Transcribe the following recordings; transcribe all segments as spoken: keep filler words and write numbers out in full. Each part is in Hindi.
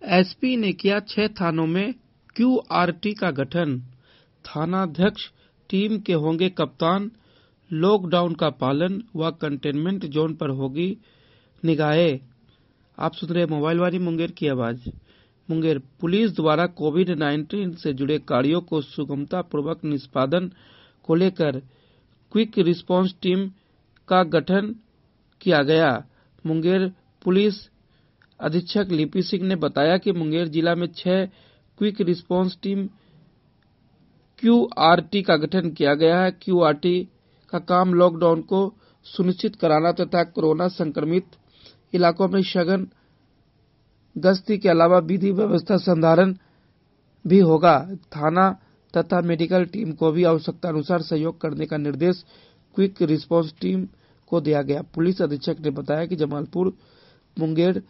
एसपी ने किया छह थानों में क्यूआरटी का गठन। थानाध्यक्ष टीम के होंगे कप्तान। लॉकडाउन का पालन व कंटेनमेंट जोन पर होगी निगाहें। आप सुन रहे मोबाइल वाली मुंगेर की आवाज। मुंगेर पुलिस द्वारा कोविड उन्नीस से जुड़े कार्यों को सुगमता पूर्वक निष्पादन को लेकर क्विक रिस्पांस टीम का गठन किया गया। मुंगेर पुलिस अधीक्षक लिपि सिंह ने बताया कि मुंगेर जिला में छह क्विक रिस्पांस टीम क्यूआरटी का गठन किया गया है। क्यूआरटी का काम लॉकडाउन को सुनिश्चित कराना तथा कोरोना संक्रमित इलाकों में सघन गश्ती के अलावा विधि व्यवस्था संधारण भी होगा। थाना तथा मेडिकल टीम को भी आवश्यकता अनुसार सहयोग करने का निर्देश क्विक रिस्पांस टीम को दिया गया। पुलिस अधीक्षक ने बताया कि जमालपुर, मुंगेर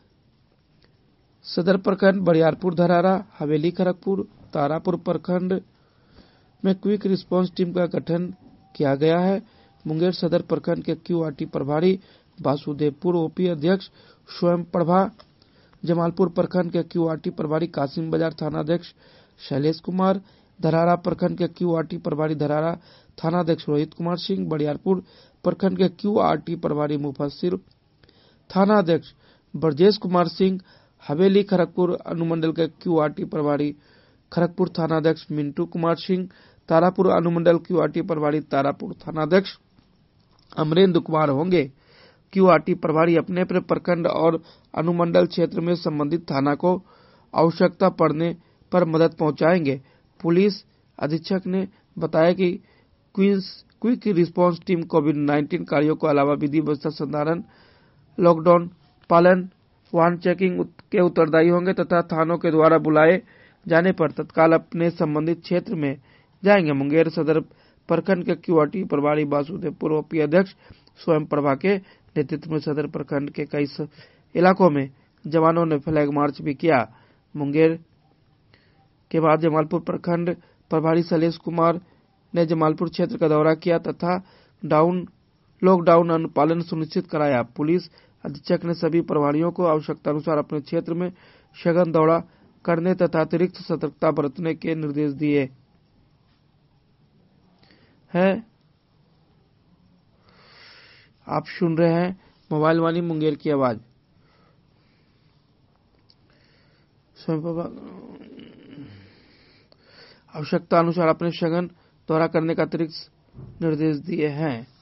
सदर प्रखंड, बरियारपुर धरारा, हवेली खड़गपुर, तारापुर प्रखंड में क्विक रिस्पांस टीम का गठन किया गया है। मुंगेर सदर प्रखंड के क्यूआरटी प्रभारी वासुदेवपुर ओपी अध्यक्ष स्वयं प्रभा, जमालपुर प्रखंड के क्यूआरटी प्रभारी कासिम बाजार थानाध्यक्ष शैलेश कुमार, धरारा प्रखंड के क्यूआरटी प्रभारी धरारा थानाध्यक्ष रोहित कुमार सिंह, बरियारपुर प्रखंड के क्यूआरटी प्रभारी मुफस्सिर थानाध्यक्ष ब्रजेश कुमार सिंह, हवेली खड़गपुर अनुमंडल के क्यूआरटी प्रभारी खड़गपुर थानाध्यक्ष मिंटू कुमार सिंह, तारापुर अनुमंडल क्यूआरटी प्रभारी तारापुर थानाध्यक्ष अमरेंद्र कुमार होंगे। क्यूआरटी प्रभारी अपने अपने प्रखंड और अनुमंडल क्षेत्र में संबंधित थाना को आवश्यकता पड़ने पर मदद पहुंचाएंगे। पुलिस अधीक्षक ने बताया कि क्विक रिस्पांस टीम कोविड उन्नीस कार्यों के अलावा विधि व्यवस्था संधारण, लॉकडाउन पालन, वाहन चेकिंग के उत्तरदायी होंगे तथा थानों के द्वारा बुलाए जाने पर तत्काल अपने संबंधित क्षेत्र में जाएंगे। मुंगेर सदर प्रखंड के क्यूआरटी प्रभारी वासुदेवपुर ओपी अध्यक्ष स्वयं प्रभा के नेतृत्व में सदर प्रखंड के कई इलाकों में जवानों ने फ्लैग मार्च भी किया। मुंगेर के बाद जमालपुर प्रखंड प्रभारी शैलेश कुमार ने जमालपुर क्षेत्र का दौरा किया तथा डाउन लॉकडाउन अनुपालन सुनिश्चित कराया। पुलिस अधीक्षक ने सभी प्रभारियों को आवश्यकता अनुसार अपने क्षेत्र में सघन दौरा करने तथा अतिरिक्त सतर्कता बरतने के निर्देश दिए हैं। आप सुन रहे हैं मोबाइल वाली मुंगेर की आवाज। आवश्यकता अनुसार अपने सघन दौरा करने का अतिरिक्त निर्देश दिए हैं।